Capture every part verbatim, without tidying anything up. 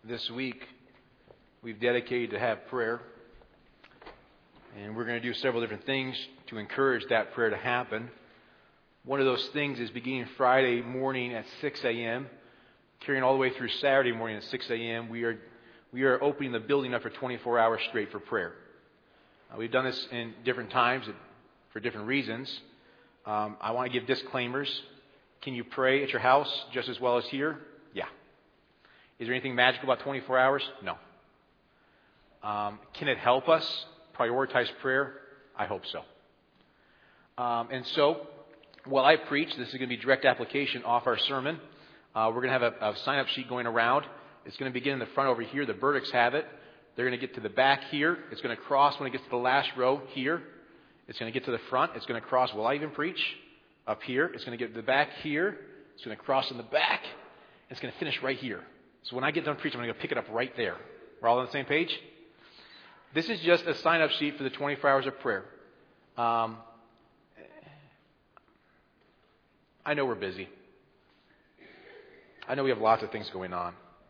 this week we've dedicated to have prayer. And we're going to do several different things to encourage that prayer to happen. One of those things is beginning Friday morning at six a.m., carrying all the way through Saturday morning at six a.m. We are we are opening the building up for twenty-four hours straight for prayer. Uh, we've done this in different times for different reasons. Um, I want to give disclaimers. Can you pray at your house just as well as here? Yeah. Is there anything magical about twenty-four hours? No. Um, can it help us prioritize prayer? I hope so. Um, and so, while I preach, this is going to be direct application off our sermon. Uh, we're going to have a, a sign-up sheet going around. It's going to begin in the front over here. The Burdicks have it. They're going to get to the back here. It's going to cross when it gets to the last row here. It's going to get to the front. It's going to cross, will I even preach? Up here. It's going to get to the back here. It's going to cross in the back. It's going to finish right here. So when I get done preaching, I'm going to pick it up right there. We're all on the same page? This is just a sign-up sheet for the twenty-four hours of prayer. Um, I know we're busy. I know we have lots of things going on.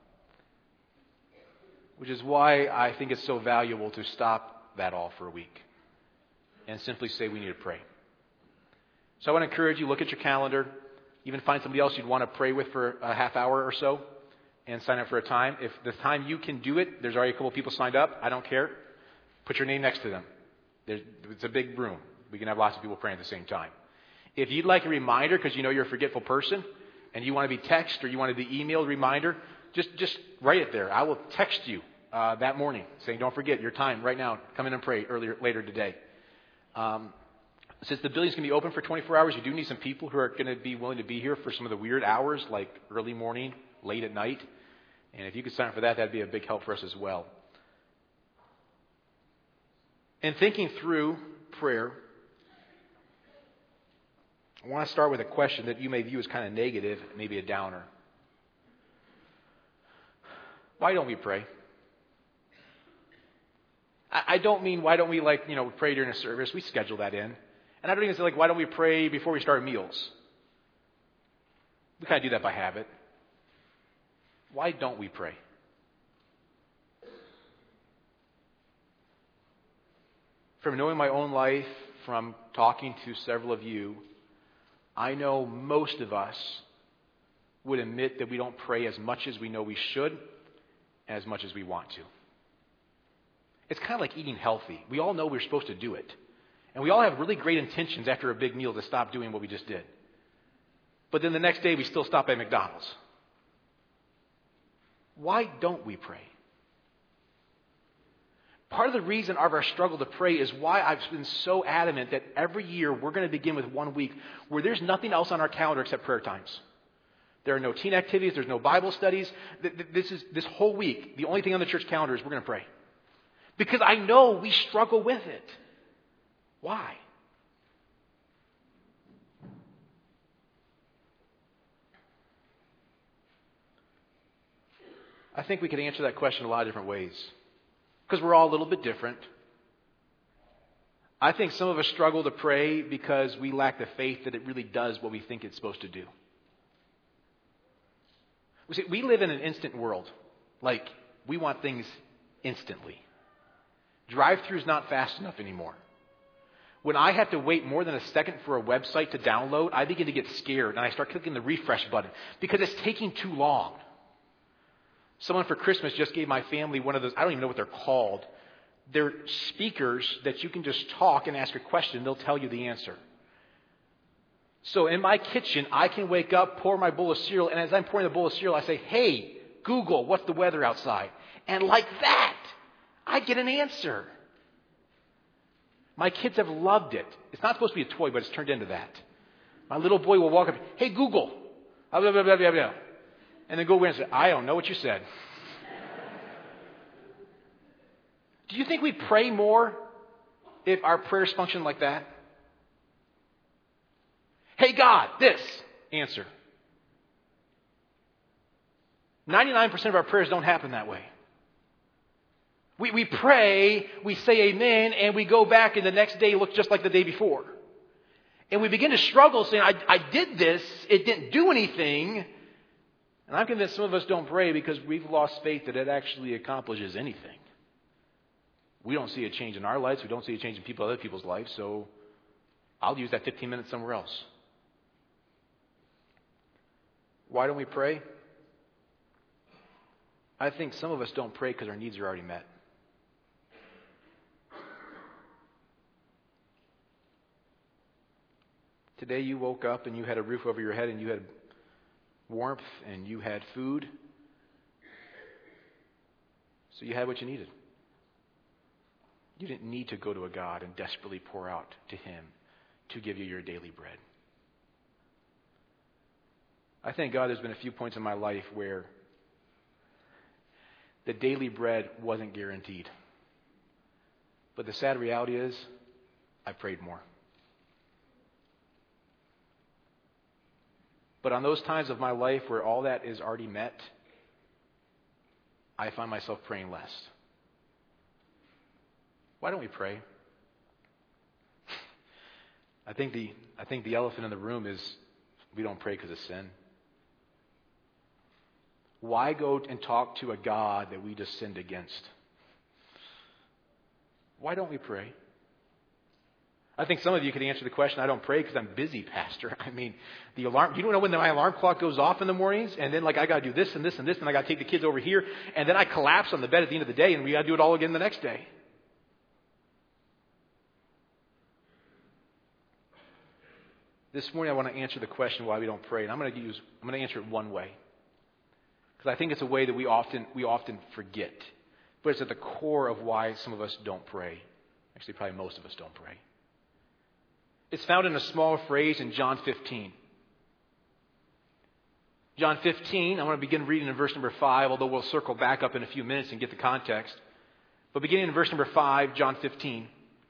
Which is why I think it's so valuable to stop that all for a week and simply say we need to pray. So I want to encourage you, look at your calendar, even find somebody else you'd want to pray with for a half hour or so and sign up for a time. If the time you can do it, there's already a couple of people signed up, I don't care. Put your name next to them. There's, it's a big room. We can have lots of people praying at the same time. If you'd like a reminder because you know you're a forgetful person and you want to be text or you want to be emailed reminder, just just write it there. I will text you uh, that morning saying, don't forget your time right now. Come in and pray earlier later today. Um, since the building's going to be open for twenty-four hours, you do need some people who are going to be willing to be here for some of the weird hours like early morning, late at night. And if you could sign up for that, that'd be a big help for us as well. In thinking through prayer, I want to start with a question that you may view as kind of negative, maybe a downer. Why don't we pray? I don't mean why don't we like, you know, pray during a service. We schedule that in. And I don't even say like, why don't we pray before we start meals? We kind of do that by habit. Why don't we pray? From knowing my own life, from talking to several of you, I know most of us would admit that we don't pray as much as we know we should, as much as we want to. It's kind of like eating healthy. We all know we're supposed to do it. And we all have really great intentions after a big meal to stop doing what we just did. But then the next day we still stop at McDonald's. Why don't we pray? Part of the reason of our struggle to pray is why I've been so adamant that every year we're going to begin with one week where there's nothing else on our calendar except prayer times. There are no teen activities. There's no Bible studies. This is this whole week, the only thing on the church calendar is we're going to pray. Because I know we struggle with it. Why? I think we could answer that question a lot of different ways. Because we're all a little bit different. I think some of us struggle to pray because we lack the faith that it really does what we think it's supposed to do. We see, we live in an instant world. Like, we want things instantly. Drive-thru is not fast enough anymore. When I have to wait more than a second for a website to download, I begin to get scared and I start clicking the refresh button because it's taking too long. Someone for Christmas just gave my family one of those, I don't even know what they're called. They're speakers that you can just talk and ask a question. They'll tell you the answer. So in my kitchen, I can wake up, pour my bowl of cereal, and as I'm pouring the bowl of cereal, I say, hey, Google, what's the weather outside? And like that, I get an answer. My kids have loved it. It's not supposed to be a toy, but it's turned into that. My little boy will walk up, hey, Google, blah, blah, blah, blah, blah, blah. And then go away and say, I don't know what you said. Do you think we pray more if our prayers function like that? Hey, God, this. Answer. ninety-nine percent of our prayers don't happen that way. We, we pray, we say amen, and we go back and the next day looks just like the day before. And we begin to struggle saying, I, I did this, it didn't do anything. And I'm convinced some of us don't pray because we've lost faith that it actually accomplishes anything. We don't see a change in our lives. We don't see a change in people, other people's lives. So I'll use that fifteen minutes somewhere else. Why don't we pray? I think some of us don't pray because our needs are already met. Today you woke up and you had a roof over your head and you had warmth and you had food. So you had what you needed. You didn't need to go to a God and desperately pour out to Him to give you your daily bread. I thank God there's been a few points in my life where the daily bread wasn't guaranteed. But the sad reality is, I prayed more. But on those times of my life where all that is already met, I find myself praying less. Why don't we pray? I think the I think the elephant in the room is we don't pray because of sin. Why go and talk to a God that we just sinned against? Why don't we pray? I think some of you could answer the question, I don't pray because I'm busy, Pastor. I mean, the alarm, you don't know when my alarm clock goes off in the mornings, and then like I got to do this and this and this, and I got to take the kids over here, and then I collapse on the bed at the end of the day, and we got to do it all again the next day. This morning I want to answer the question why we don't pray, and I'm going to use I'm going to answer it one way. Because I think it's a way that we often we often forget. But it's at the core of why some of us don't pray. Actually, probably most of us don't pray. It's found in a small phrase in John fifteen. John fifteen, I want to begin reading in verse number five, although we'll circle back up in a few minutes and get the context. But beginning in verse number five, John fifteen.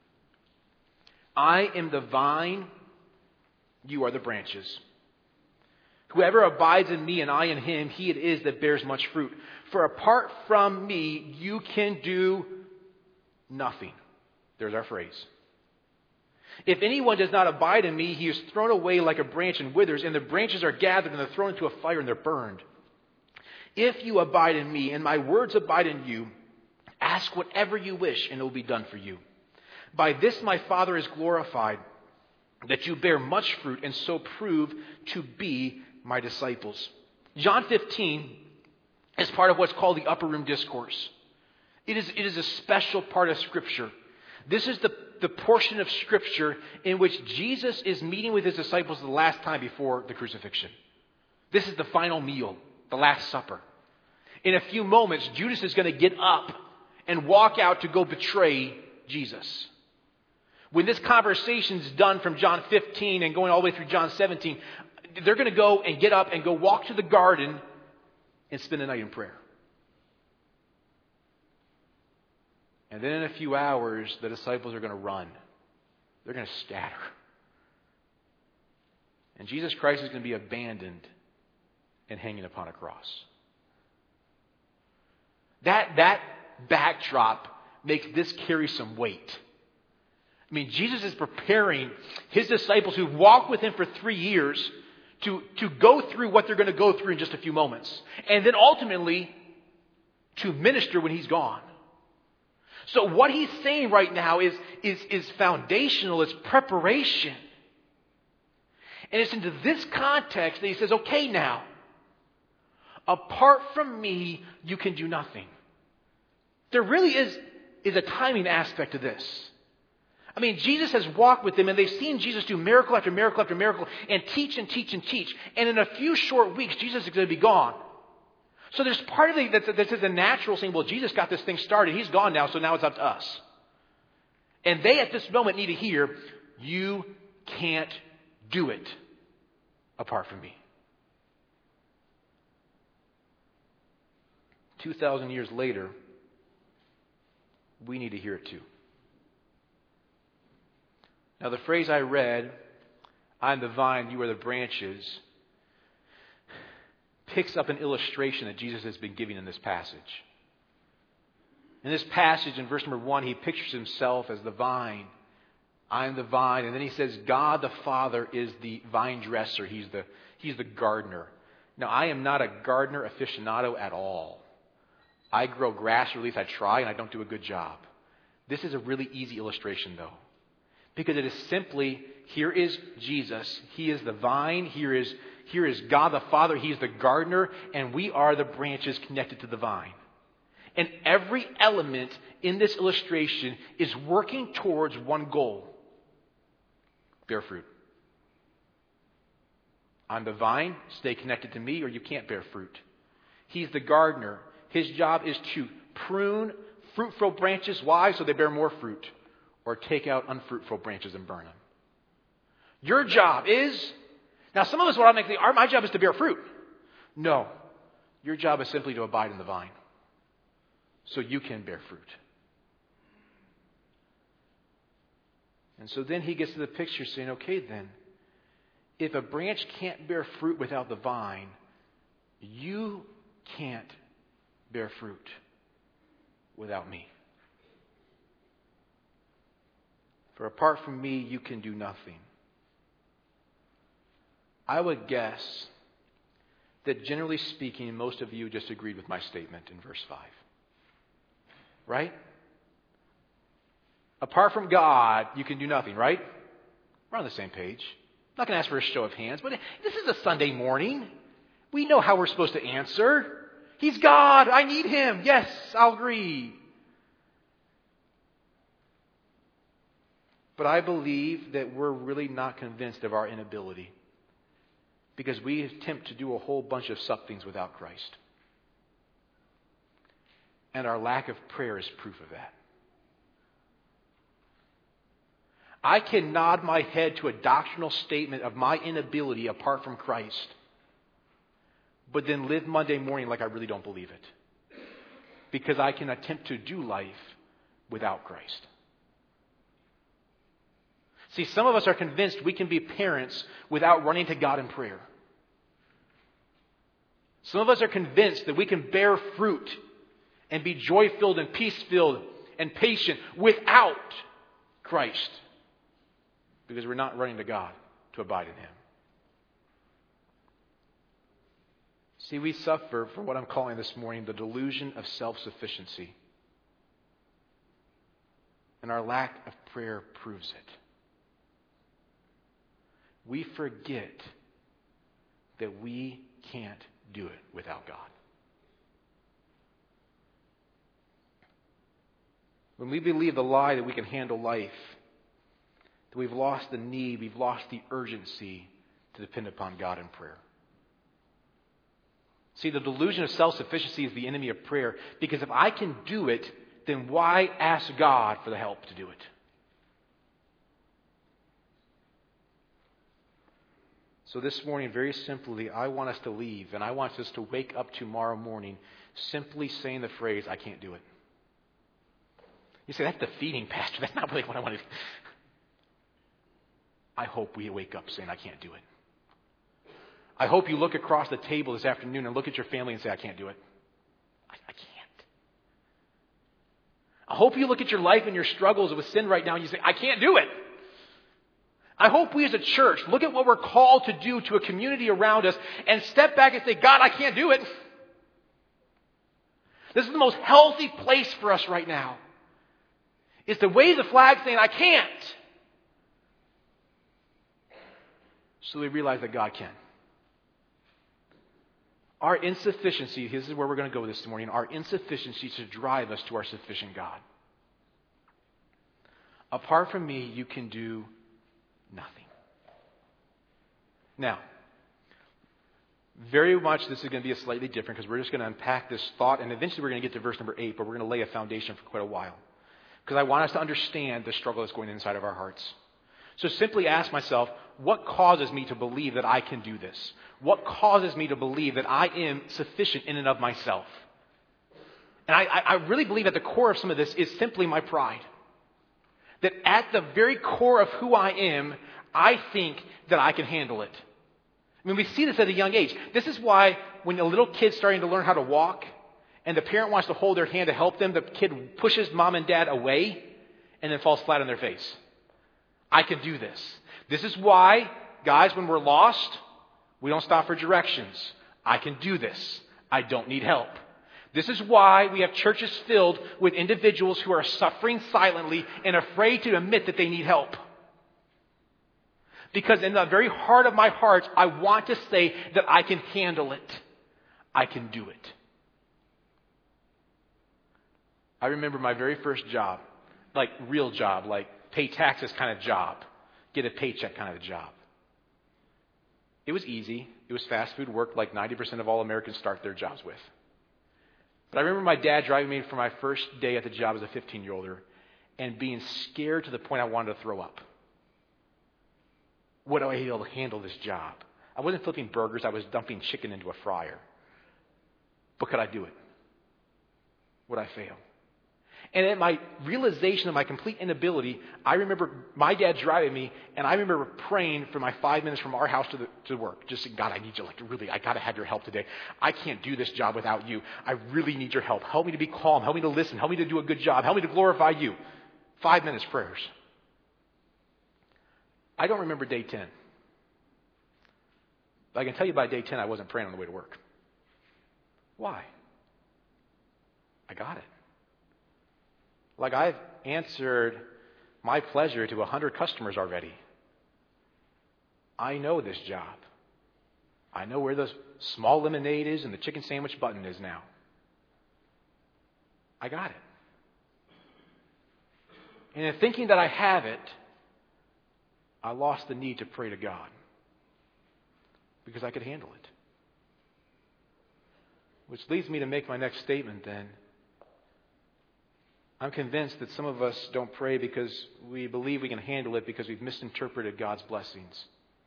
I am the vine, you are the branches. Whoever abides in me and I in him, he it is that bears much fruit. For apart from me, you can do nothing. There's our phrase. If anyone does not abide in me, he is thrown away like a branch and withers, and the branches are gathered and they're thrown into a fire and they're burned. If you abide in me and my words abide in you, ask whatever you wish and it will be done for you. By this my Father is glorified, that you bear much fruit and so prove to be my disciples. John fifteen is part of what's called the upper room discourse. It is, it is a special part of Scripture. This is the, the portion of Scripture in which Jesus is meeting with his disciples the last time before the crucifixion. This is the final meal, the Last Supper. In a few moments, Judas is going to get up and walk out to go betray Jesus. When this conversation's done from John fifteen and going all the way through John seventeen, they're going to go and get up and go walk to the garden and spend the night in prayer. And then in a few hours, the disciples are going to run. They're going to scatter. And Jesus Christ is going to be abandoned and hanging upon a cross. That, that backdrop makes this carry some weight. I mean, Jesus is preparing his disciples who've walked with him for three years to, to go through what they're going to go through in just a few moments. And then ultimately to minister when he's gone. So what he's saying right now is, is, is foundational. It's preparation. And it's into this context that he says, okay now, apart from me, you can do nothing. There really is, is a timing aspect to this. I mean, Jesus has walked with them and they've seen Jesus do miracle after miracle after miracle and teach and teach and teach. And in a few short weeks, Jesus is going to be gone. So there's part of the, that, that says a natural saying, well, Jesus got this thing started. He's gone now, so now it's up to us. And they at this moment need to hear, you can't do it apart from me. two thousand years later, we need to hear it too. Now the phrase I read, I'm the vine, you are the branches, picks up an illustration that Jesus has been giving in this passage. In this passage, in verse number one, he pictures himself as the vine. I am the vine. And then he says, God the Father is the vine dresser. He's the, he's the gardener. Now, I am not a gardener aficionado at all. I grow grass, or at least I try, and I don't do a good job. This is a really easy illustration, though. Because it is simply, here is Jesus. He is the vine. Here is, here is God the Father. He is the gardener. And we are the branches connected to the vine. And every element in this illustration is working towards one goal. Bear fruit. I'm the vine. Stay connected to me or you can't bear fruit. He's the gardener. His job is to prune fruitful branches. Why? So they bear more fruit. Or take out unfruitful branches and burn them. Your job is... Now some of us will automatically, my job is to bear fruit. No. Your job is simply to abide in the vine. So you can bear fruit. And so then he gets to the picture saying, okay then, if a branch can't bear fruit without the vine, you can't bear fruit without me. For apart from me, you can do nothing. I would guess that generally speaking, most of you just agreed with my statement in verse five. Right? Apart from God, you can do nothing, right? We're on the same page. I'm not going to ask for a show of hands, but this is a Sunday morning. We know how we're supposed to answer. He's God. I need Him. Yes, I'll agree. But I believe that we're really not convinced of our inability because we attempt to do a whole bunch of somethings without Christ. And our lack of prayer is proof of that. I can nod my head to a doctrinal statement of my inability apart from Christ, but then live Monday morning like I really don't believe it. Because I can attempt to do life without Christ. See, some of us are convinced we can be parents without running to God in prayer. Some of us are convinced that we can bear fruit and be joy-filled and peace-filled and patient without Christ. Because we're not running to God to abide in Him. See, we suffer from what I'm calling this morning the delusion of self-sufficiency. And our lack of prayer proves it. We forget that we can't do it without God. When we believe the lie that we can handle life, that we've lost the need, we've lost the urgency to depend upon God in prayer. See, the delusion of self-sufficiency is the enemy of prayer, because if I can do it, then why ask God for the help to do it? So this morning, very simply, I want us to leave, and I want us to wake up tomorrow morning simply saying the phrase, I can't do it. You say, that's defeating, Pastor. That's not really what I want to do. I hope we wake up saying, I can't do it. I hope you look across the table this afternoon and look at your family and say, I can't do it. I, I can't. I hope you look at your life and your struggles with sin right now and you say, I can't do it. I hope we as a church look at what we're called to do to a community around us and step back and say, God, I can't do it. This is the most healthy place for us right now. Is to wave the flag saying, I can't. So we realize that God can. Our insufficiency, this is where we're going to go this morning, our insufficiency should drive us to our sufficient God. Apart from me, you can do nothing. Now, very much this is going to be a slightly different because we're just going to unpack this thought and eventually we're going to get to verse number eight, but we're going to lay a foundation for quite a while. Because I want us to understand the struggle that's going inside of our hearts. So simply ask myself, what causes me to believe that I can do this? What causes me to believe that I am sufficient in and of myself? And I, I really believe at the core of some of this is simply my pride. That at the very core of who I am, I think that I can handle it. I mean, we see this at a young age. This is why when a little kid's starting to learn how to walk, and the parent wants to hold their hand to help them, the kid pushes mom and dad away and then falls flat on their face. I can do this. This is why, guys, when we're lost, we don't stop for directions. I can do this. I don't need help. This is why we have churches filled with individuals who are suffering silently and afraid to admit that they need help. Because in the very heart of my heart, I want to say that I can handle it. I can do it. I remember my very first job, like real job, like pay taxes kind of job, get a paycheck kind of job. It was easy. It was fast food work like ninety percent of all Americans start their jobs with. But I remember my dad driving me for my first day at the job as a fifteen-year-older and being scared to the point I wanted to throw up. Would I be able to handle this job? I wasn't flipping burgers. I was dumping chicken into a fryer. But could I do it? Would I fail? And at my realization of my complete inability, I remember my dad driving me, and I remember praying for my five minutes from our house to the, to work. Just saying, God, I need you. Like, really, I got to have your help today. I can't do this job without you. I really need your help. Help me to be calm. Help me to listen. Help me to do a good job. Help me to glorify you. Five minutes prayers. I don't remember day ten. But I can tell you by day ten, I wasn't praying on the way to work. Why? I got it. Like I've answered my pleasure to a hundred customers already. I know this job. I know where the small lemonade is and the chicken sandwich button is now. I got it. And in thinking that I have it, I lost the need to pray to God because I could handle it. Which leads me to make my next statement then. I'm convinced that some of us don't pray because we believe we can handle it because we've misinterpreted God's blessings.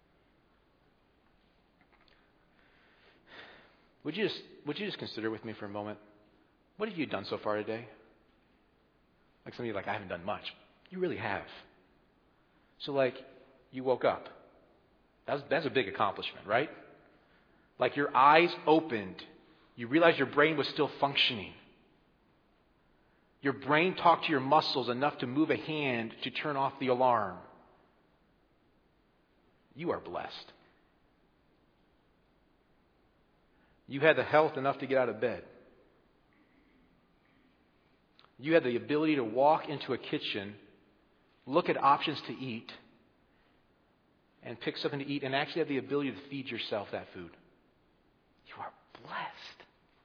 Would you just, would you just consider with me for a moment, what have you done so far today? Like some of you are like, I haven't done much. You really have. So like, you woke up. That's, that's a big accomplishment, right? Like your eyes opened. You realized your brain was still functioning. Your brain talked to your muscles enough to move a hand to turn off the alarm. You are blessed. You had the health enough to get out of bed. You had the ability to walk into a kitchen, look at options to eat, and pick something to eat, and actually have the ability to feed yourself that food. You are blessed.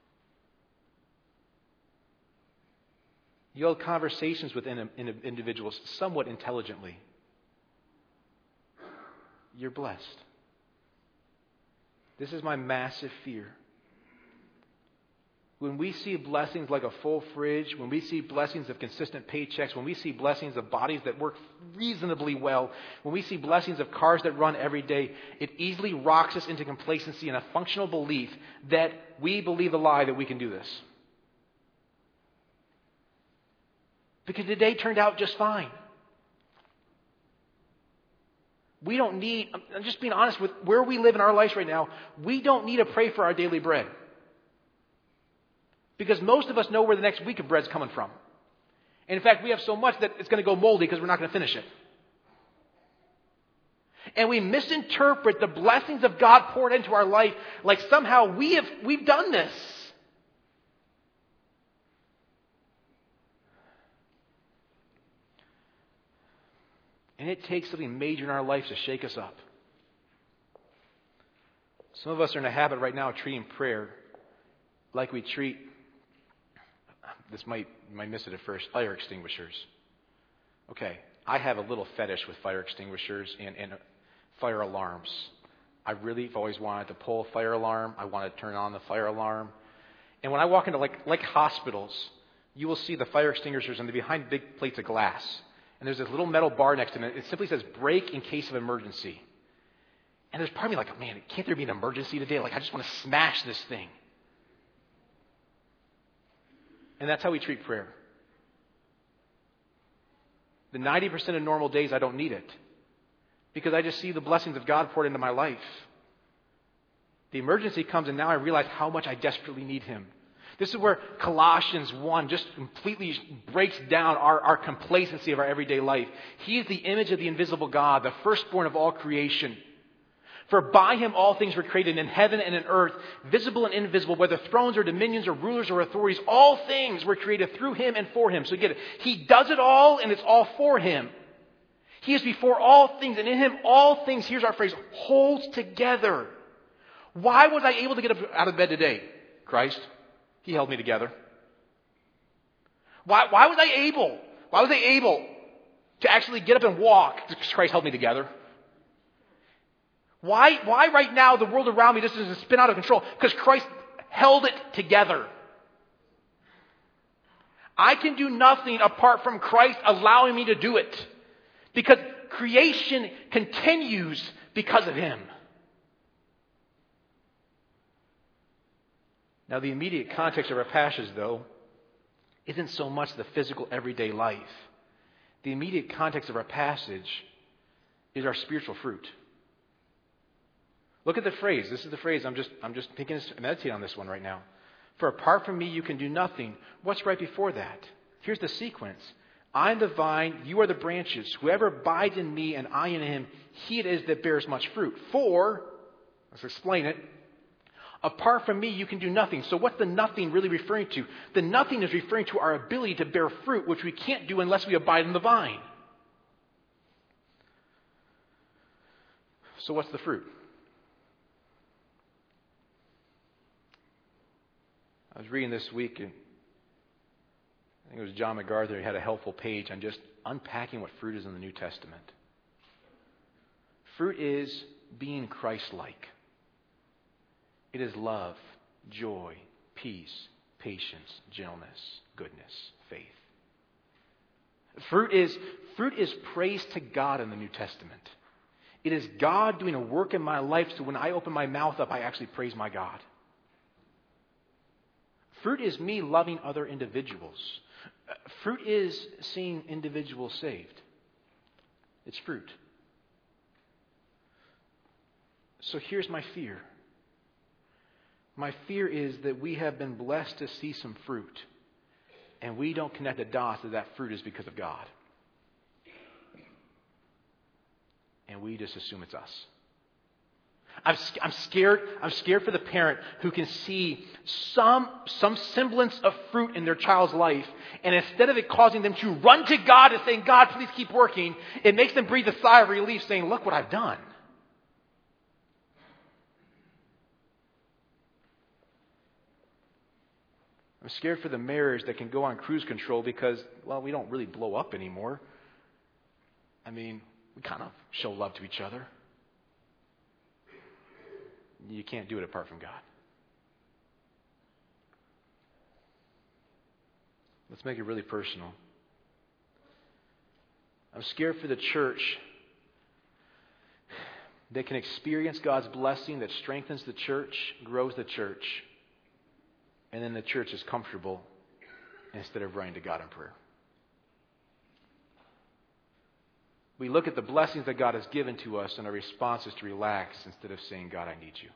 You hold conversations with individuals somewhat intelligently. You're blessed. This is my massive fear. When we see blessings like a full fridge, when we see blessings of consistent paychecks, when we see blessings of bodies that work reasonably well, when we see blessings of cars that run every day, it easily rocks us into complacency and a functional belief that we believe the lie that we can do this. Because today turned out just fine. We don't need, I'm just being honest with where we live in our lives right now, we don't need to pray for our daily bread. Because most of us know where the next week of bread's coming from. And in fact, we have so much that it's going to go moldy because we're not going to finish it. And we misinterpret the blessings of God poured into our life like somehow we have, we've done this. And it takes something major in our life to shake us up. Some of us are in a habit right now of treating prayer like we treat, this might, you might miss it at first, fire extinguishers. Okay, I have a little fetish with fire extinguishers and, and fire alarms. I really have always wanted to pull a fire alarm. I want to turn on the fire alarm. And when I walk into like, like hospitals, you will see the fire extinguishers and they're behind big plates of glass. And there's this little metal bar next to it. It simply says, break in case of emergency. And there's part of me like, man, can't there be an emergency today? Like, I just want to smash this thing. And that's how we treat prayer. The ninety percent of normal days, I don't need it. Because I just see the blessings of God poured into my life. The emergency comes and now I realize how much I desperately need Him. This is where Colossians one just completely breaks down our, our complacency of our everyday life. He is the image of the invisible God, the firstborn of all creation. For by him all things were created in heaven and in earth, visible and invisible, whether thrones or dominions or rulers or authorities, all things were created through him and for him. So get it. He does it all and it's all for him. He is before all things, and in him all things, here's our phrase, holds together. Why was I able to get up out of bed today? Christ. He held me together. Why, why was I able? Why was I able to actually get up and walk? Because Christ held me together. Why, why right now the world around me just doesn't spin out of control? Because Christ held it together. I can do nothing apart from Christ allowing me to do it. Because creation continues because of him. Now, the immediate context of our passage, though, isn't so much the physical everyday life. The immediate context of our passage is our spiritual fruit. Look at the phrase. This is the phrase. I'm just, I'm just thinking, meditate on this one right now. For apart from me, you can do nothing. What's right before that? Here's the sequence. I am the vine, you are the branches. Whoever abides in me and I in him, he it is that bears much fruit. For, let's explain it, apart from me, you can do nothing. So what's the nothing really referring to? The nothing is referring to our ability to bear fruit, which we can't do unless we abide in the vine. So what's the fruit? I was reading this week, and I think it was John MacArthur, he had a helpful page on just unpacking what fruit is in the New Testament. Fruit is being Christ-like. It is love, joy, peace, patience, gentleness, goodness, faith. Fruit is, fruit is praise to God in the New Testament. It is God doing a work in my life so when I open my mouth up, I actually praise my God. Fruit is me loving other individuals. Fruit is seeing individuals saved. It's fruit. So here's my fear. My fear is that we have been blessed to see some fruit, and we don't connect the dots that that fruit is because of God. And we just assume it's us. I'm, I'm scared. I'm scared for the parent who can see some, some semblance of fruit in their child's life, and instead of it causing them to run to God and saying, God, please keep working, it makes them breathe a sigh of relief saying, look what I've done. I'm scared for the marriage that can go on cruise control because, well, we don't really blow up anymore. I mean, we kind of show love to each other. You can't do it apart from God. Let's make it really personal. I'm scared for the church that can experience God's blessing that strengthens the church, grows the church, and then the church is comfortable instead of running to God in prayer. We look at the blessings that God has given to us, and our response is to relax instead of saying, God, I need you.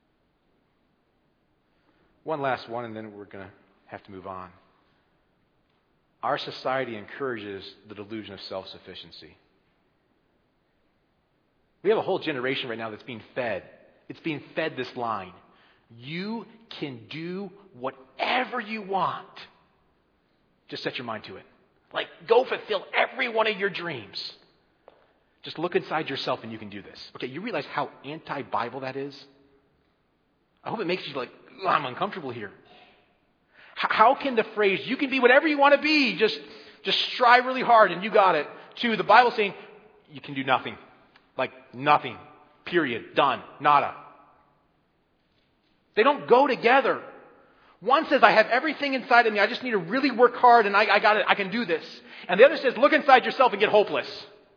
One last one, and then we're going to have to move on. Our society encourages the delusion of self-sufficiency. We have a whole generation right now that's being fed. It's being fed this line. You can do whatever you want. Just set your mind to it. Like, go fulfill every one of your dreams. Just look inside yourself and you can do this. Okay, you realize how anti-Bible that is? I hope it makes you like, oh, I'm uncomfortable here. H- how can the phrase, you can be whatever you want to be, just, just strive really hard and you got it, to the Bible saying, you can do nothing. Like, nothing. Period. Done. Nada. They don't go together. One says, I have everything inside of me. I just need to really work hard and I, I got it. I can do this. And the other says, look inside yourself and get hopeless.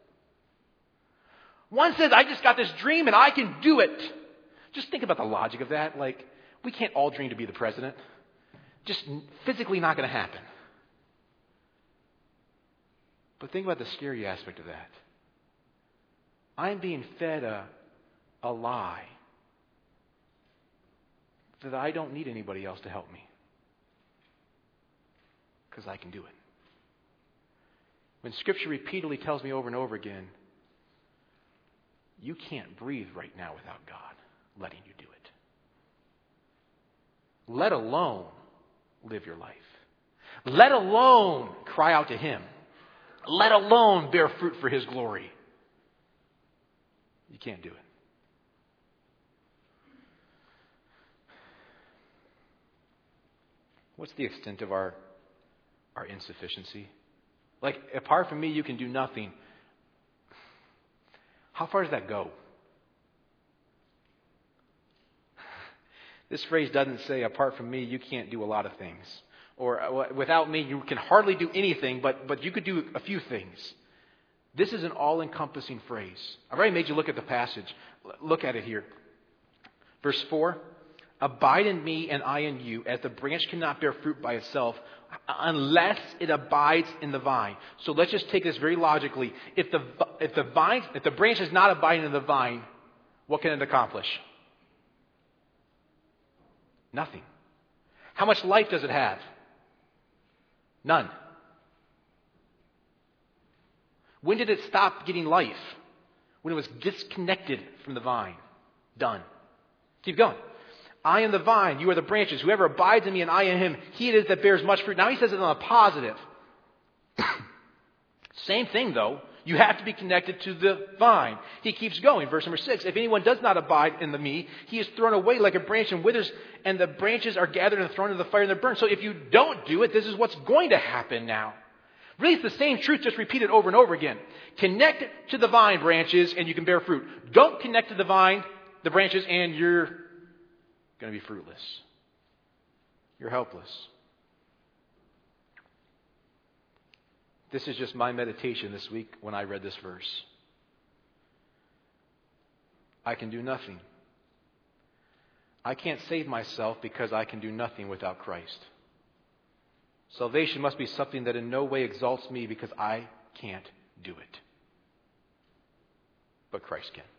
One says, I just got this dream and I can do it. Just think about the logic of that. Like, we can't all dream to be the president. Just physically not going to happen. But think about the scary aspect of that. I'm being fed a, a lie that I don't need anybody else to help me because I can do it. When Scripture repeatedly tells me over and over again, You can't breathe right now without God letting you do it. Let alone live your life. Let alone cry out to Him. Let alone bear fruit for His glory. You can't do it. What's the extent of our, our insufficiency? Like, apart from me, you can do nothing. How far does that go? This phrase doesn't say, apart from me, you can't do a lot of things. Or without me, you can hardly do anything, but, but you could do a few things. This is an all-encompassing phrase. I've already made you look at the passage. Look at it here. Verse four, abide in me and I in you, as the branch cannot bear fruit by itself unless it abides in the vine. So let's just take this very logically. If the, if the vine, if the branch is not abiding in the vine, what can it accomplish? Nothing. How much life does it have? None. When did it stop getting life? When it was disconnected from the vine. Done. Keep going. I am the vine, you are the branches. Whoever abides in me and I in him, he it is that bears much fruit. Now he says it on a positive. Same thing though. You have to be connected to the vine. He keeps going. Verse number six. If anyone does not abide in the me, he is thrown away like a branch and withers, and the branches are gathered and thrown into the fire and they're burned. So if you don't do it, this is what's going to happen now. Really, it's the same truth, just repeated over and over again. Connect to the vine, branches, and you can bear fruit. Don't connect to the vine, the branches, and you're going to be fruitless. You're helpless. This is just my meditation this week when I read this verse. I can do nothing. I can't save myself because I can do nothing without Christ. Salvation must be something that in no way exalts me because I can't do it. But Christ can.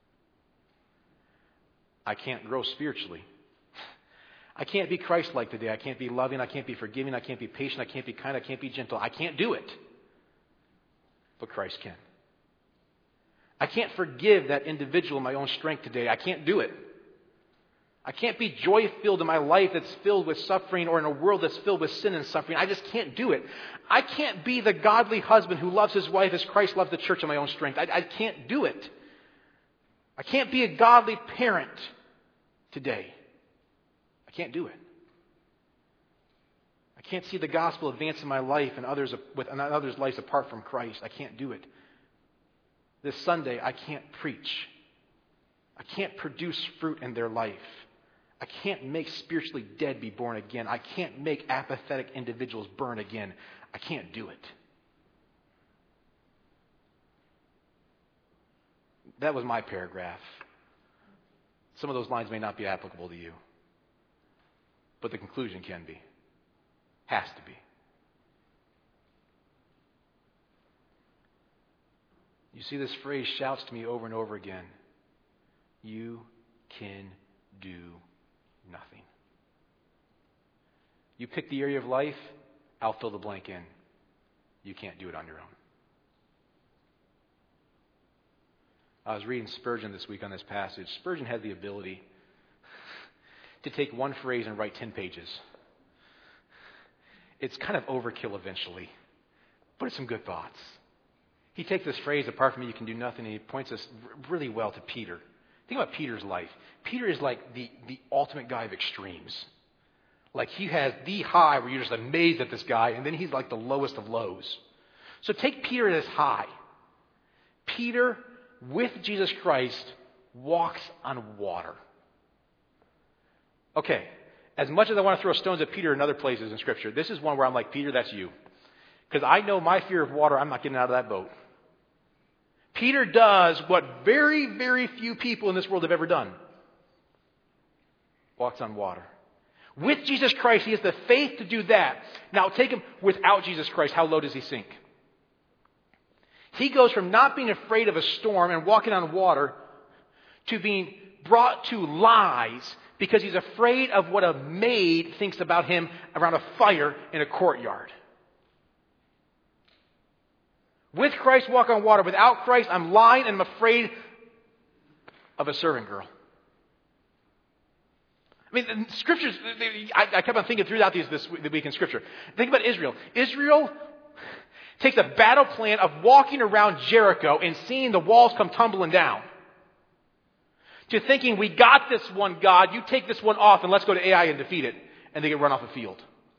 I can't grow spiritually. I can't be Christ-like today. I can't be loving. I can't be forgiving. I can't be patient. I can't be kind. I can't be gentle. I can't do it. But Christ can. I can't forgive that individual in my own strength today. I can't do it. I can't be joy-filled in my life that's filled with suffering or in a world that's filled with sin and suffering. I just can't do it. I can't be the godly husband who loves his wife as Christ loves the church in my own strength. I, I can't do it. I can't be a godly parent today. I can't do it. I can't see the gospel advance in my life and others with and others' lives apart from Christ. I can't do it. This Sunday, I can't preach. I can't produce fruit in their life. I can't make spiritually dead be born again. I can't make apathetic individuals burn again. I can't do it. That was my paragraph. Some of those lines may not be applicable to you. But the conclusion can be. Has to be. You see, this phrase shouts to me over and over again. You can do nothing. You pick the area of life, I'll fill the blank in. You can't do it on your own. I was reading Spurgeon this week on this passage. Spurgeon had the ability to take one phrase and write ten pages. It's kind of overkill eventually, but it's some good thoughts. He takes this phrase, apart from me you can do nothing, and he points us really well to Peter. Think about Peter's life. Peter is like the, the ultimate guy of extremes. Like he has the high where you're just amazed at this guy, and then he's like the lowest of lows. So take Peter at his high. Peter, with Jesus Christ, walks on water. Okay, as much as I want to throw stones at Peter in other places in Scripture, this is one where I'm like, Peter, that's you. Because I know my fear of water, I'm not getting out of that boat. Peter does what very, very few people in this world have ever done. Walks on water. With Jesus Christ, he has the faith to do that. Now take him without Jesus Christ. How low does he sink? He goes from not being afraid of a storm and walking on water to being brought to lies because he's afraid of what a maid thinks about him around a fire in a courtyard. With Christ, walk on water. Without Christ, I'm lying and I'm afraid of a servant girl. I mean, the scriptures, I, I kept on thinking throughout these this week in Scripture. Think about Israel. Israel takes a battle plan of walking around Jericho and seeing the walls come tumbling down, to thinking, we got this one, God. You take this one off and let's go to Ai and defeat it. And they get run off the field.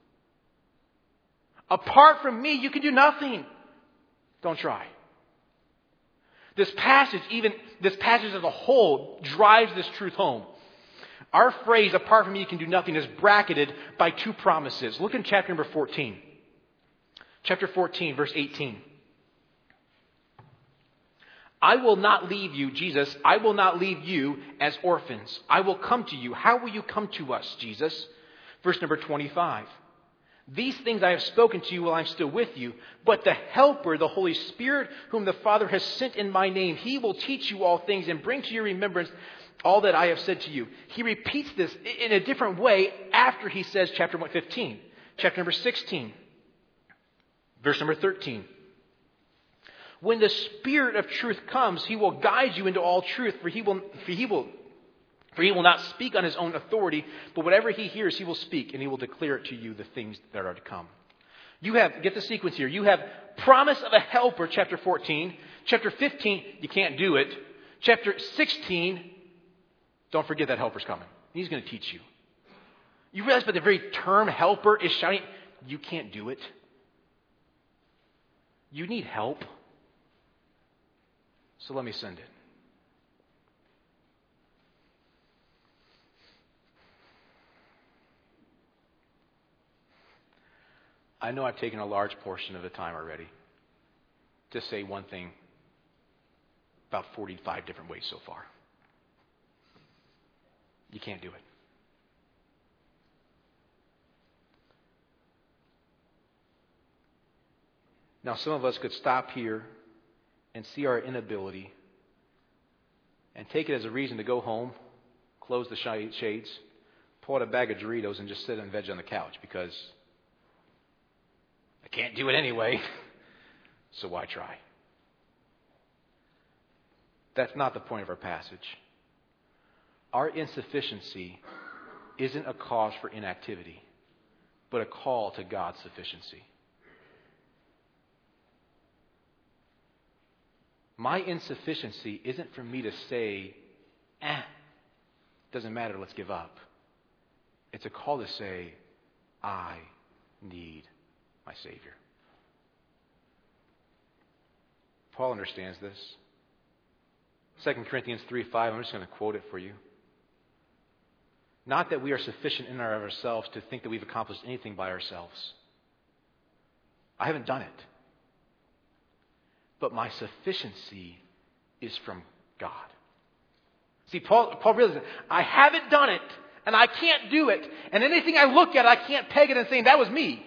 Apart from me, you can do nothing. Don't try. This passage, even this passage as a whole, drives this truth home. Our phrase, apart from me, you can do nothing, is bracketed by two promises. Look in chapter number fourteen. Chapter fourteen, verse eighteen. I will not leave you, Jesus, I will not leave you as orphans. I will come to you. How will you come to us, Jesus? Verse number twenty-five. These things I have spoken to you while I'm still with you, but the Helper, the Holy Spirit, whom the Father has sent in my name, He will teach you all things and bring to your remembrance all that I have said to you. He repeats this in a different way after he says chapter fifteen. Chapter number sixteen. Verse number thirteen. When the Spirit of truth comes, He will guide you into all truth, for He will, for He will, for He will not speak on His own authority, but whatever He hears, He will speak, and He will declare to you the things that are to come. You have, get the sequence here, you have promise of a helper, chapter fourteen. Chapter fifteen, you can't do it. Chapter sixteen, don't forget that helper's coming. He's going to teach you. You realize by the very term helper is shouting, you can't do it. You need help. So let me send it. I know I've taken a large portion of the time already to say one thing about forty-five different ways so far. You can't do it. Now, some of us could stop here and see our inability and take it as a reason to go home, close the shades, pull out a bag of Doritos, and just sit and veg on the couch because I can't do it anyway, so why try? That's not the point of our passage. Our insufficiency isn't a cause for inactivity, but a call to God's sufficiency. My insufficiency isn't for me to say, eh, doesn't matter, let's give up. It's a call to say, I need my Savior. Paul understands this. Second Corinthians three five, I'm just going to quote it for you. Not that we are sufficient in our ourselves to think that we've accomplished anything by ourselves. I haven't done it. But my sufficiency is from God. See, Paul, Paul realizes, I haven't done it, and I can't do it, and anything I look at, I can't peg it and say, that was me.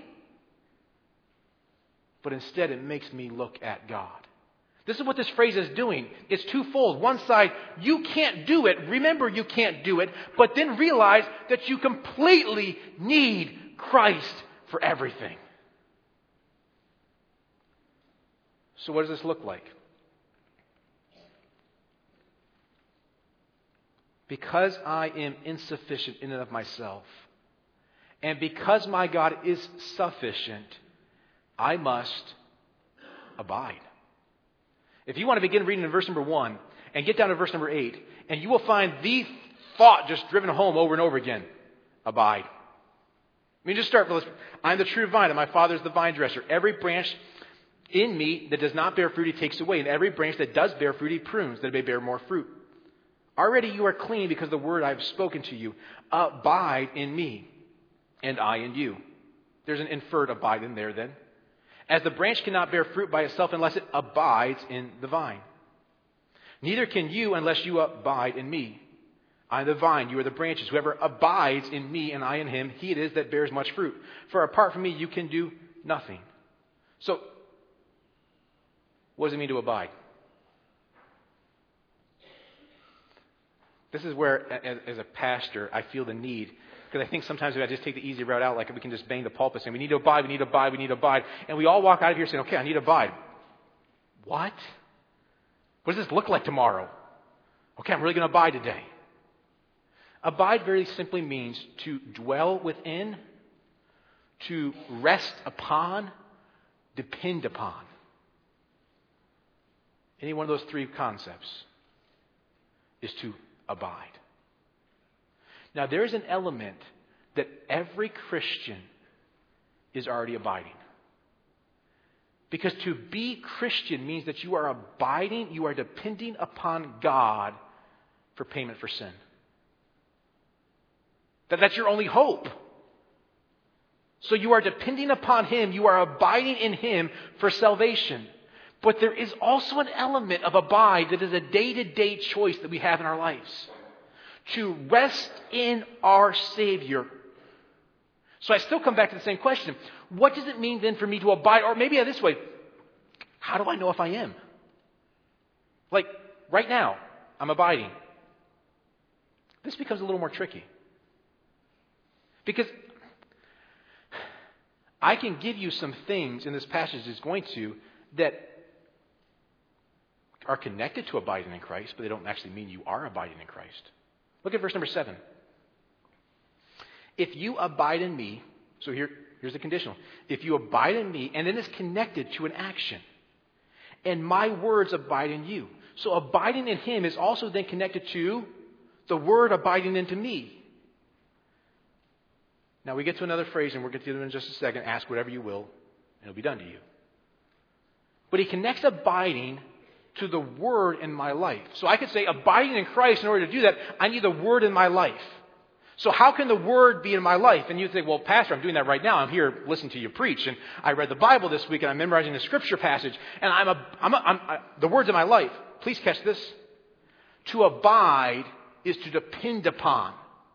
But instead, it makes me look at God. This is what this phrase is doing. It's twofold. One side, you can't do it. Remember, you can't do it. But then realize that you completely need Christ for everything. So what does this look like? Because I am insufficient in and of myself, and because my God is sufficient, I must abide. If you want to begin reading in verse number one and get down to verse number eight, and you will find the thought just driven home over and over again. Abide. I mean, just start with, I'm the true vine, and my Father is the vine dresser. Every branch in me that does not bear fruit, He takes away. And every branch that does bear fruit, He prunes, that it may bear more fruit. Already you are clean because of the word I have spoken to you. Abide in me, and I in you. There's an inferred abide in there then. As the branch cannot bear fruit by itself unless it abides in the vine. Neither can you unless you abide in me. I am the vine, you are the branches. Whoever abides in me and I in him, he it is that bears much fruit. For apart from me, you can do nothing. So, what does it mean to abide? This is where, as a pastor, I feel the need. Because I think sometimes if I just take the easy route out, like we can just bang the pulpit saying, we need to abide, we need to abide, we need to abide. And we all walk out of here saying, okay, I need to abide. What? What does this look like tomorrow? Okay, I'm really going to abide today. Abide very simply means to dwell within, to rest upon, depend upon. Any one of those three concepts is to abide. Now, there is an element that every Christian is already abiding. Because to be Christian means that you are abiding, you are depending upon God for payment for sin. That that's your only hope. So you are depending upon Him, you are abiding in Him for salvation. But there is also an element of abide that is a day-to-day choice that we have in our lives. To rest in our Savior. So I still come back to the same question. What does it mean then for me to abide? Or maybe this way, how do I know if I am? Like, right now, I'm abiding. This becomes a little more tricky. Because I can give you some things in this passage is going to that are connected to abiding in Christ, but they don't actually mean you are abiding in Christ. Look at verse number seven. If you abide in me, so here, here's the conditional. If you abide in me, and then it's connected to an action, and my words abide in you. So abiding in Him is also then connected to the Word abiding into me. Now we get to another phrase, and we'll get to it in just a second. Ask whatever you will, and it'll be done to you. But He connects abiding to the Word in my life. So I could say abiding in Christ, in order to do that, I need the Word in my life. So how can the Word be in my life? And you think, well, Pastor, I'm doing that right now. I'm here listening to you preach. And I read the Bible this week, and I'm memorizing the Scripture passage. And I'm, a, I'm, a, I'm a, the Word's in my life. Please catch this. To abide is to depend upon.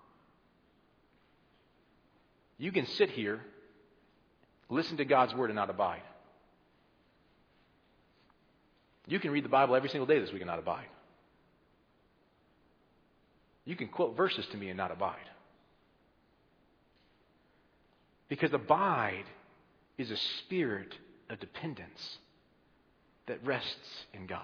You can sit here, listen to God's Word, and not abide. You can read the Bible every single day this week and not abide. You can quote verses to me and not abide. Because abide is a spirit of dependence that rests in God.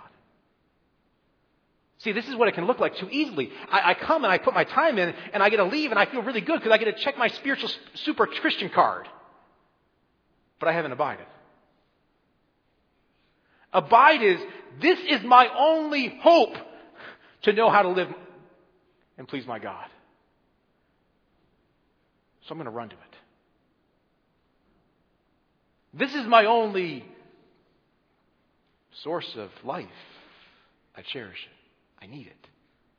See, this is what it can look like too easily. I, I come and I put my time in and I get to leave and I feel really good because I get to check my spiritual super Christian card. But I haven't abided. Abide is, this is my only hope to know how to live and please my God. So I'm going to run to it. This is my only source of life. I cherish it. I need it.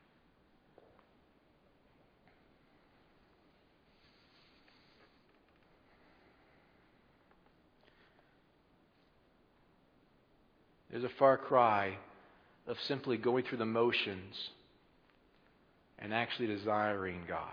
There's a far cry of simply going through the motions and actually desiring God.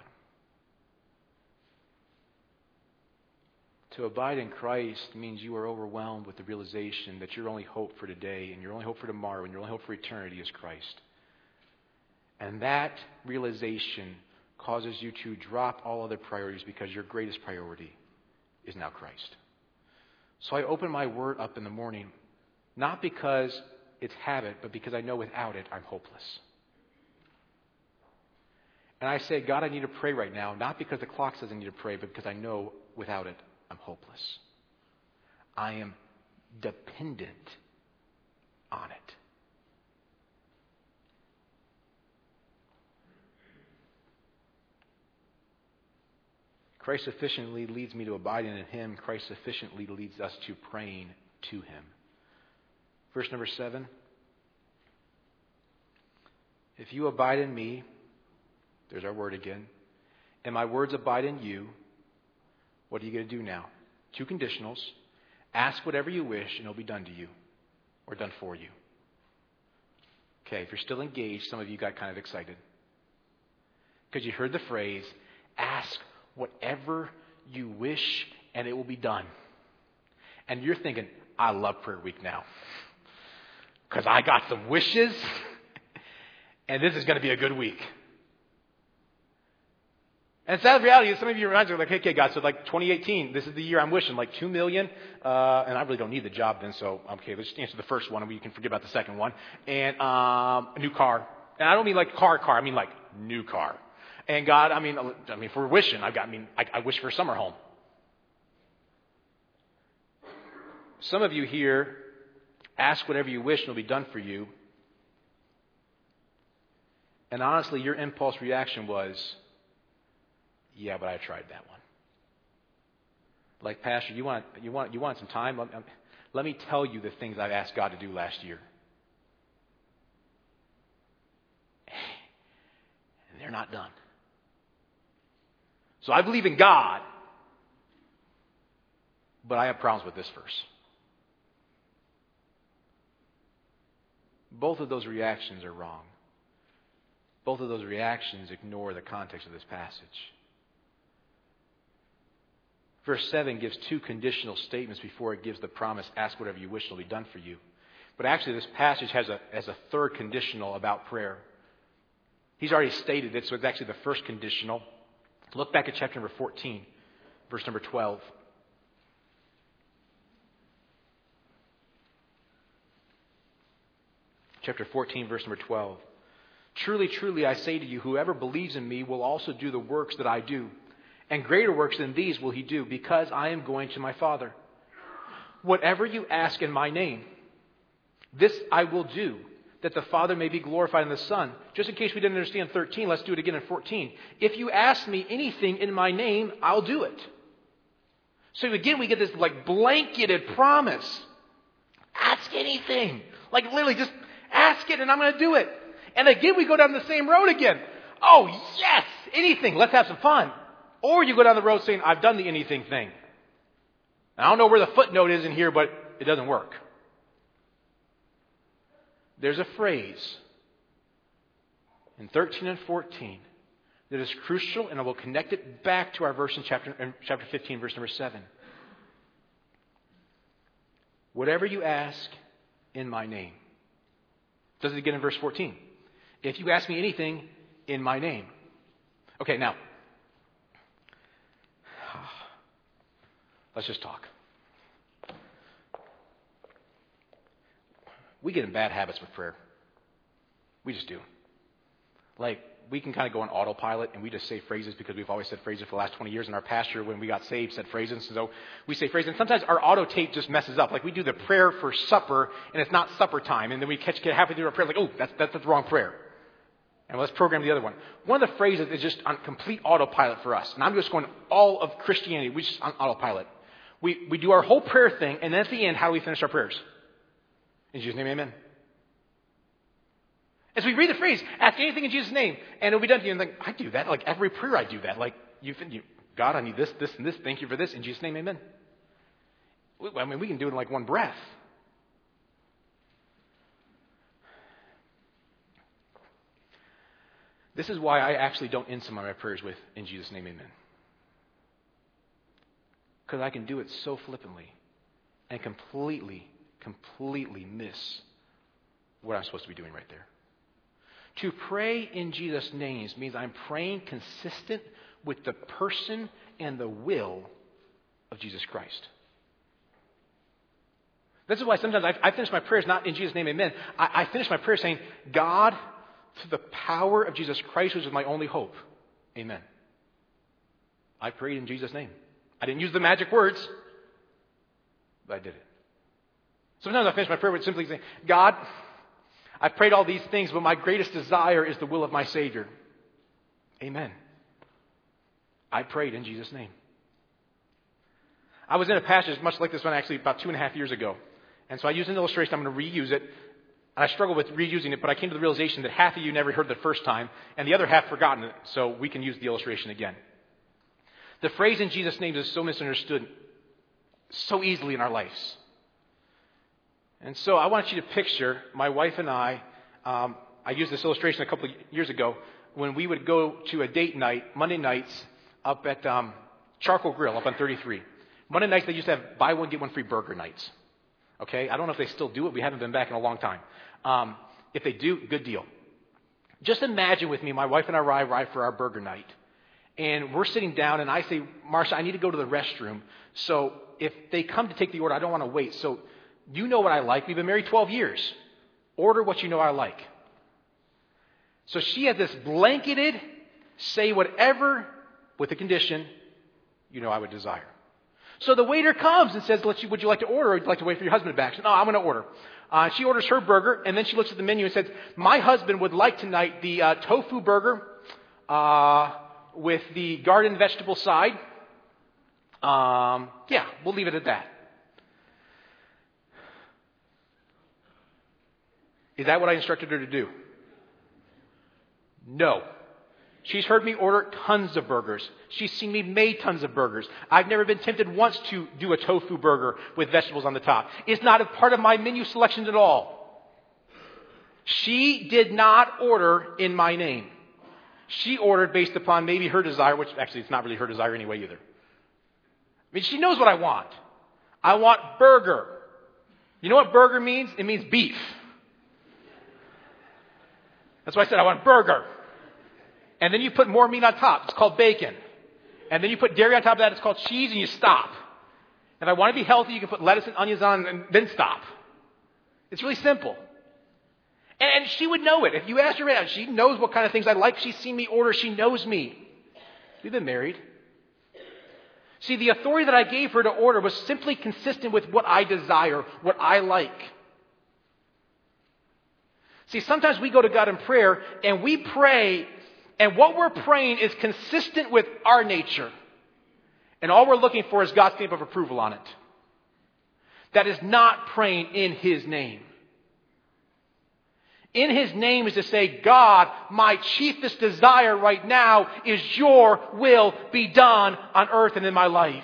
To abide in Christ means you are overwhelmed with the realization that your only hope for today and your only hope for tomorrow and your only hope for eternity is Christ. And that realization causes you to drop all other priorities because your greatest priority is now Christ. So I open my Word up in the morning, not because it's habit, but because I know without it I'm hopeless. And I say, God, I need to pray right now, not because the clock says I need to pray, but because I know without it I'm hopeless. I am dependent on it. Christ sufficiently leads me to abiding in Him. Christ sufficiently leads us to praying to Him. Verse number seven. If you abide in me, there's our word again, and my words abide in you, what are you going to do now? Two conditionals. Ask whatever you wish, and it'll be done to you, or done for you. Okay, if you're still engaged, some of you got kind of excited. Because you heard the phrase, ask whatever you wish, and it will be done. And you're thinking, I love prayer week now. Because I got some wishes, and this is going to be a good week. And the sad reality is some of you are like, hey, okay, God, so like twenty eighteen, this is the year I'm wishing, like two million, uh, and I really don't need the job then, so okay, let's answer the first one, and we can forget about the second one. And um, a new car, And I don't mean like car, car. I mean like new car. And God, I mean, I mean, if we're wishing, I got, I mean, I, I wish for a summer home. Some of you here ask whatever you wish and it'll be done for you. And honestly, your impulse reaction was, yeah, but I tried that one. Like, Pastor, you want you want you want some time? Let, let me tell you the things I've asked God to do last year. And they're not done. So I believe in God, but I have problems with this verse. Both of those reactions are wrong. Both of those reactions ignore the context of this passage. Verse seven gives two conditional statements before it gives the promise, ask whatever you wish, it'll be done for you. But actually this passage has a, has a third conditional about prayer. He's already stated it, so it's actually the first conditional. Look back at chapter number fourteen, verse number twelve. Chapter fourteen, verse number twelve. Truly, truly, I say to you, whoever believes in me will also do the works that I do. And greater works than these will he do, because I am going to my Father. Whatever you ask in my name, this I will do, that the Father may be glorified in the Son. Just in case we didn't understand thirteen, let's do it again in fourteen. If you ask me anything in my name, I'll do it. So again, we get this like blanketed promise. Ask anything. Like literally just ask it and I'm going to do it. And again, we go down the same road again. Oh, yes, anything. Let's have some fun. Or you go down the road saying, I've done the anything thing. I don't know where the footnote is in here, but it doesn't work. There's a phrase in thirteen and fourteen that is crucial, and I will connect it back to our verse in chapter, in chapter fifteen, verse number seven. Whatever you ask in my name. Does it again in verse fourteen. If you ask me anything in my name. Okay, now, let's just talk. We get in bad habits with prayer. We just do. Like, we can kind of go on autopilot and we just say phrases because we've always said phrases for the last twenty years. And our pastor, when we got saved, said phrases. So we say phrases. And sometimes our auto tape just messes up. Like, we do the prayer for supper and it's not supper time. And then we catch get halfway through our prayer like, oh, that's, that's the wrong prayer. And let's program the other one. One of the phrases is just on complete autopilot for us. And I'm just going all of Christianity. We just on autopilot. We, we do our whole prayer thing. And then at the end, how do we finish our prayers? In Jesus' name, amen. As we read the phrase, ask anything in Jesus' name, and it'll be done to you. And like, I do that. Like every prayer I do that. Like, you, you, God, I need this, this, and this. Thank you for this. In Jesus' name, amen. I mean, we can do it in like one breath. This is why I actually don't end some of my prayers with, in Jesus' name, amen. Because I can do it so flippantly and completely, completely miss what I'm supposed to be doing right there. To pray in Jesus' name means I'm praying consistent with the person and the will of Jesus Christ. This is why sometimes I, I finish my prayers not in Jesus' name, amen. I, I finish my prayer saying, God, through the power of Jesus Christ, which is my only hope, amen. I prayed in Jesus' name. I didn't use the magic words, but I did it. Sometimes I finish my prayer with simply saying, God, I've prayed all these things, but my greatest desire is the will of my Savior. Amen. I prayed in Jesus' name. I was in a passage much like this one actually about two and a half years ago. And so I used an illustration. I'm going to reuse it. And I struggled with reusing it, but I came to the realization that half of you never heard the first time, and the other half forgotten it. So we can use the illustration again. The phrase in Jesus' name is so misunderstood so easily in our lives. And so I want you to picture my wife and I, um, I used this illustration a couple of years ago, when we would go to a date night, Monday nights, up at um, Charcoal Grill up on thirty-three. Monday nights, they used to have buy one, get one free burger nights. Okay? I don't know if they still do it. We haven't been back in a long time. Um, if they do, good deal. Just imagine with me, my wife and I arrive for our burger night. And we're sitting down, and I say, Marsha, I need to go to the restroom. So if they come to take the order, I don't want to wait. So you know what I like. We've been married twelve years. Order what you know I like. So she has this blanketed, say whatever, with the condition, you know I would desire. So the waiter comes and says, Let's you, would you like to order, or would you like to wait for your husband back? She says, no, I'm going to order. Uh, she orders her burger, and then she looks at the menu and says, my husband would like tonight the uh, tofu burger uh, with the garden vegetable side. Um, yeah, we'll leave it at that. Is that what I instructed her to do? No. She's heard me order tons of burgers. She's seen me make tons of burgers. I've never been tempted once to do a tofu burger with vegetables on the top. It's not a part of my menu selections at all. She did not order in my name. She ordered based upon maybe her desire, which actually it's not really her desire anyway either. I mean, she knows what I want. I want burger. You know what burger means? It means beef. That's why I said I want burger. And then you put more meat on top. It's called bacon. And then you put dairy on top of that. It's called cheese, and you stop. If I want to be healthy, you can put lettuce and onions on and then stop. It's really simple. And she would know it. If you asked her right now, she knows what kind of things I like. She's seen me order. She knows me. We've been married. See, the authority that I gave her to order was simply consistent with what I desire, what I like. See, sometimes we go to God in prayer, and we pray, and what we're praying is consistent with our nature. And all we're looking for is God's stamp of approval on it. That is not praying in His name. In His name is to say, God, my chiefest desire right now is your will be done on earth and in my life.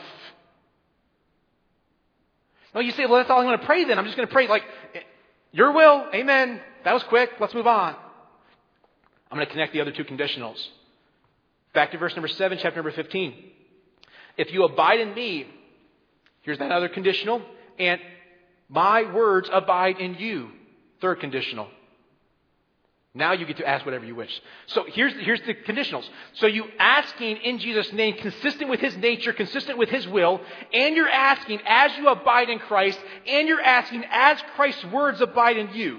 Well, you say, well, that's all I'm going to pray then. I'm just going to pray like, your will, amen. That was quick. Let's move on. I'm going to connect the other two conditionals. Back to verse number seven, chapter number fifteen. If you abide in me, here's that other conditional, and my words abide in you. Third conditional. Now you get to ask whatever you wish. So here's, here's the conditionals. So you asking in Jesus' name, consistent with His nature, consistent with His will, and you're asking as you abide in Christ, and you're asking as Christ's words abide in you.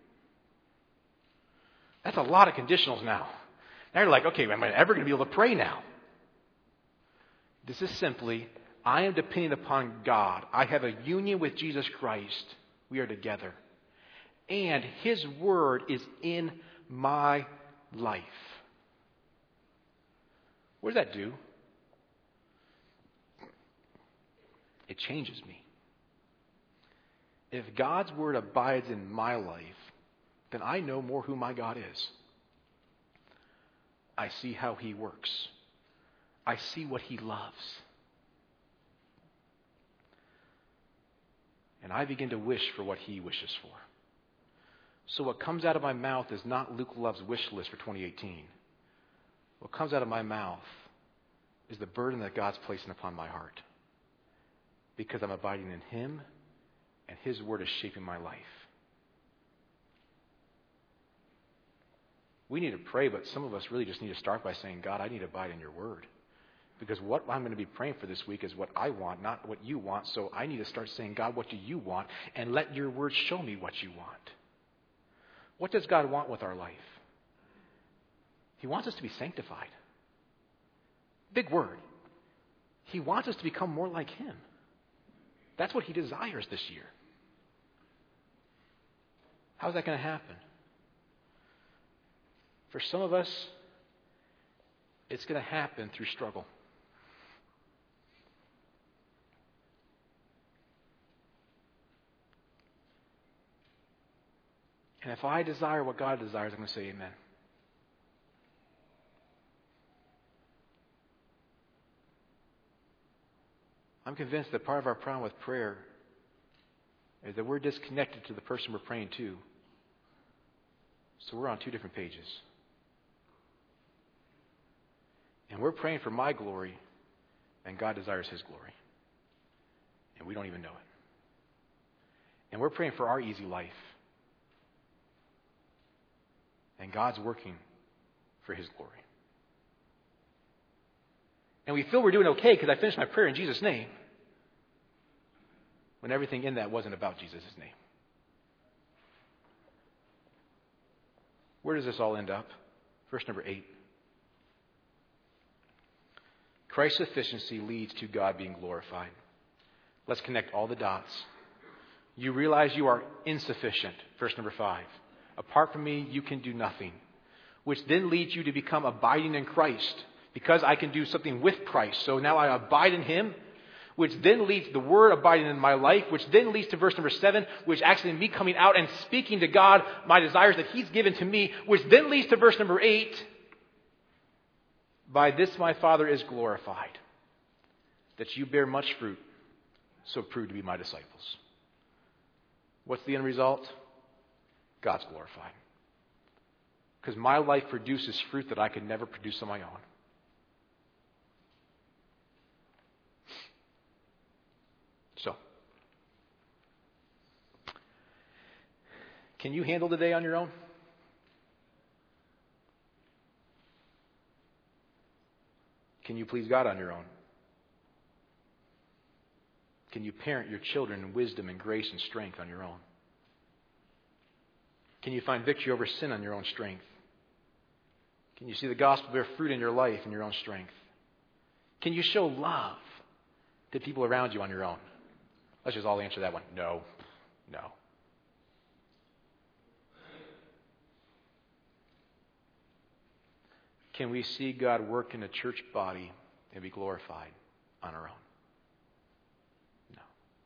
That's a lot of conditionals now. Now you're like, okay, am I ever going to be able to pray now? This is simply, I am depending upon God. I have a union with Jesus Christ. We are together. And His word is in my life. What does that do? It changes me. If God's word abides in my life, then I know more who my God is. I see how He works. I see what He loves. And I begin to wish for what He wishes for. So what comes out of my mouth is not Luke Love's wish list for twenty eighteen. What comes out of my mouth is the burden that God's placing upon my heart. Because I'm abiding in Him, and His word is shaping my life. We need to pray, but some of us really just need to start by saying, God, I need to abide in your word. Because what I'm going to be praying for this week is what I want, not what you want. So I need to start saying, God, what do you want? And let your word show me what you want. What does God want with our life? He wants us to be sanctified. Big word. He wants us to become more like Him. That's what He desires this year. How's that going to happen? For some of us, it's going to happen through struggle. And if I desire what God desires, I'm going to say amen. I'm convinced that part of our problem with prayer is that we're disconnected to the person we're praying to. So we're on two different pages. And we're praying for my glory, and God desires His glory. And we don't even know it. And we're praying for our easy life. And God's working for His glory. And we feel we're doing okay because I finished my prayer in Jesus' name, when everything in that wasn't about Jesus' name. Where does this all end up? Verse number eight. Christ's sufficiency leads to God being glorified. Let's connect all the dots. You realize you are insufficient. Verse number five. Apart from me, you can do nothing. Which then leads you to become abiding in Christ. Because I can do something with Christ. So now I abide in Him. Which then leads to the Word abiding in my life. Which then leads to verse number seven. Which actually me coming out and speaking to God my desires that He's given to me. Which then leads to verse number eight. By this my Father is glorified, that you bear much fruit, so prove to be my disciples. What's the end result? God's glorified. Because my life produces fruit that I could never produce on my own. So, can you handle the day on your own? Can you please God on your own? Can you parent your children in wisdom and grace and strength on your own? Can you find victory over sin on your own strength? Can you see the gospel bear fruit in your life in your own strength? Can you show love to people around you on your own? Let's just all answer that one. No. No. Can we see God work in a church body and be glorified on our own? No.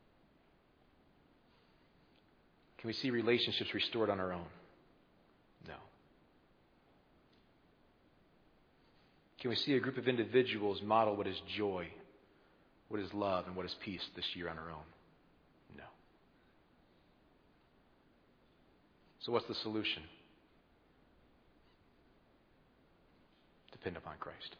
Can we see relationships restored on our own? No. Can we see a group of individuals model what is joy, what is love, and what is peace this year on our own? No. So what's the solution? Depend upon Christ.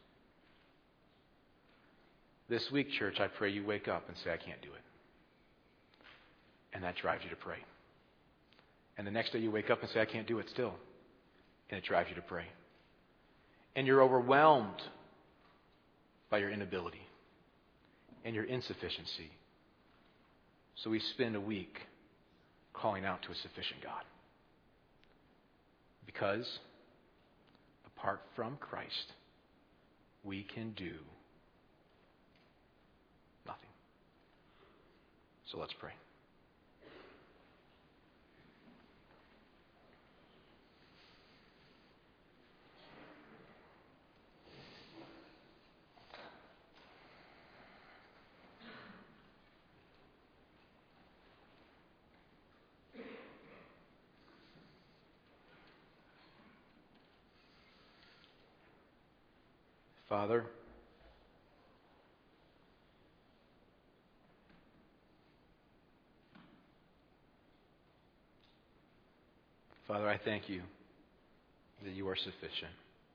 This week, church, I pray you wake up and say, I can't do it. And that drives you to pray. And the next day you wake up and say, I can't do it still. And it drives you to pray. And you're overwhelmed by your inability and your insufficiency. So we spend a week calling out to a sufficient God. Because apart from Christ, we can do nothing. So let's pray. Father, Father, I thank you that you are sufficient.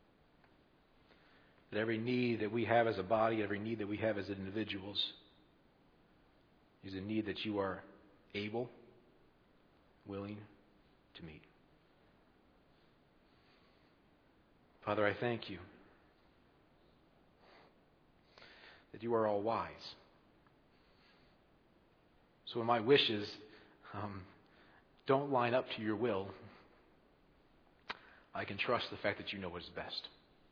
That every need that we have as a body, every need that we have as individuals, is a need that you are able, willing to meet. Father, I thank you that you are all wise. So when my wishes um, don't line up to your will, I can trust the fact that you know what is best.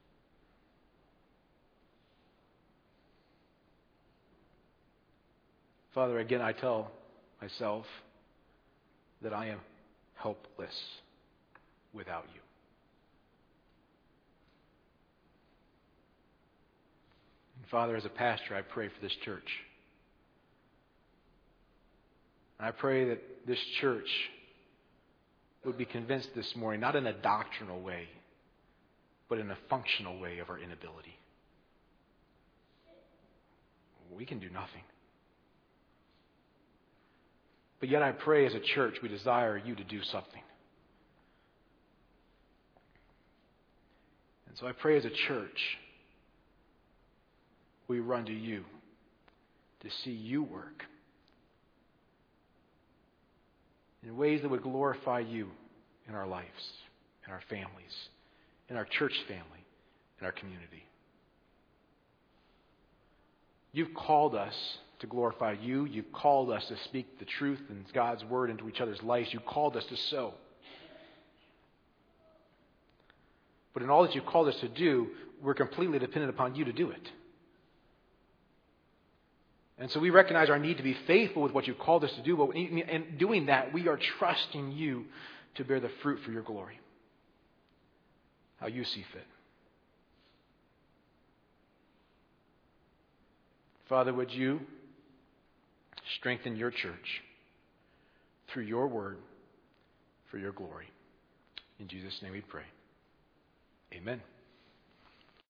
Father, again, I tell myself that I am helpless without you. Father, as a pastor, I pray for this church. And I pray that this church would be convinced this morning, not in a doctrinal way, but in a functional way of our inability. We can do nothing. But yet I pray as a church, we desire you to do something. And so I pray as a church, we run to you to see you work in ways that would glorify you in our lives, in our families, in our church family, in our community. You've called us to glorify you. You've called us to speak the truth and God's word into each other's lives. You called us to sow. But in all that you've called us to do, we're completely dependent upon you to do it. And so we recognize our need to be faithful with what you've called us to do, but in doing that, we are trusting you to bear the fruit for your glory. How you see fit. Father, would you strengthen your church through your word for your glory. In Jesus' name we pray. Amen.